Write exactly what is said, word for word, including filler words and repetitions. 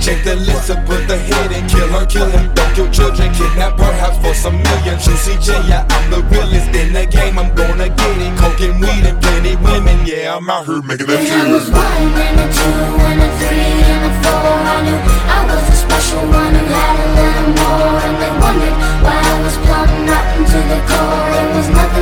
Make the list and put the hit in. Kill her, kill him, don't kill children. Kidnap perhaps for some millions. Juicy J, yeah, I'm the realest in the game. I'm gonna get it. Coke and weed and plenty women. Yeah, I'm out here making that shit. I was one and a two and a three and a four. I knew I was the special one who had a little more. And they wondered why I was plumb rotten to the core. It was nothing